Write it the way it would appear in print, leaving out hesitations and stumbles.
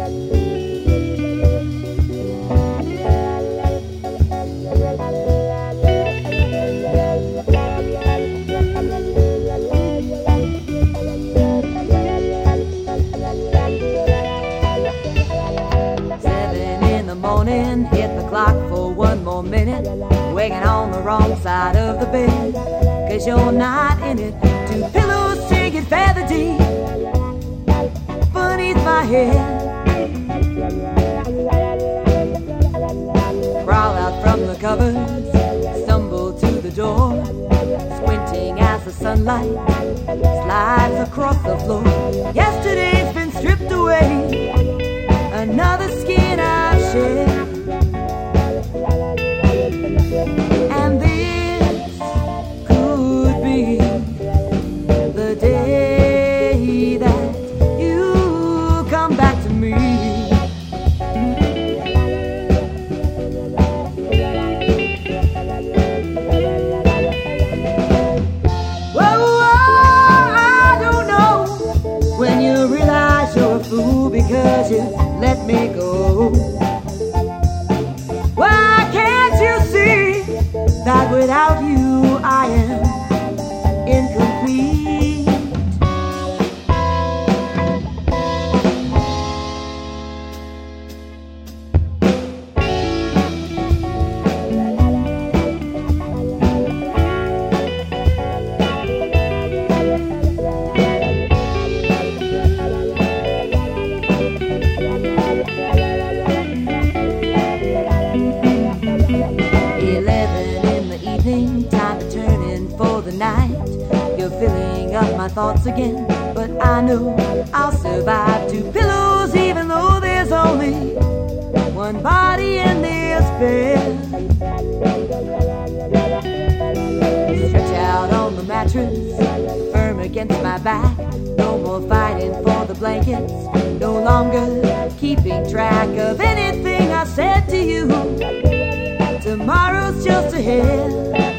Hit the clock for one more minute, waking on the wrong side of the bed, 'cause you're not in it. Two pillows singing feather deep beneath my head. Crawl out from the covers, stumble to the door, squinting as the sunlight slides across the floor. Yesterday's been stripped away, another skin I've shed. And this could be the day that you come back to me. Whoa, I don't know when you realize you're a fool because you let me go. Why can't you see that without you I am incomplete? Time to turn in for the night. You're filling up my thoughts again, but I know I'll survive. Two pillows, even though there's only one body in this bed. Stretch out on the mattress, firm against my back. No more fighting for the blankets, no longer keeping track of anything I said to you. Tomorrow's just ahead.